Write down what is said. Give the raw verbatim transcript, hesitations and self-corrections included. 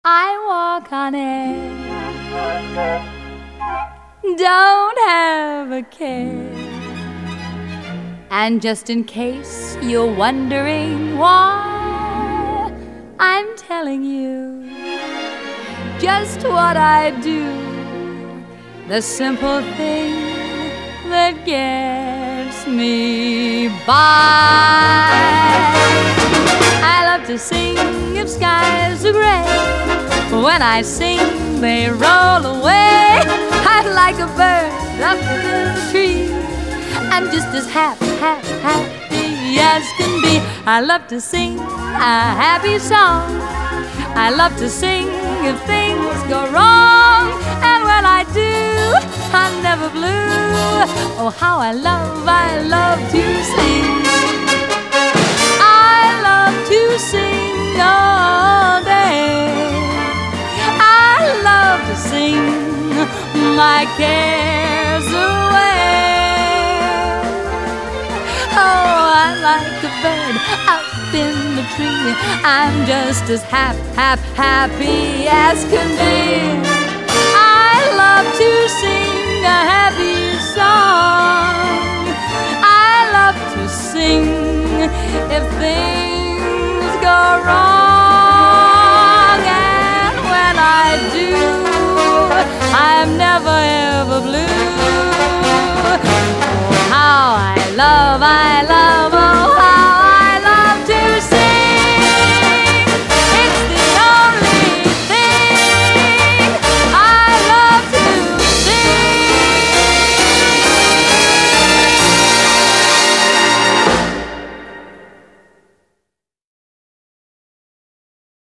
I walk on air, don't have a care. And just in case you're wondering why, I'm telling you just what I do, the simple thing that gets me by. I love to sing if skies are gray. When I sing, they roll away. I'm like a bird up in the tree, I'm just as happy, happy, happy as can be. I love to sing a happy song. I love to sing if things go wrong. And when I do, I'm never blue. Oh, how I love, I love to sing. I love to sing all day. I love to sing my cares away. Oh, I'm like a bird up in the tree, I'm just as happy, happy, happy as can be. I love to sing a happy song. I love to sing if things go wrong.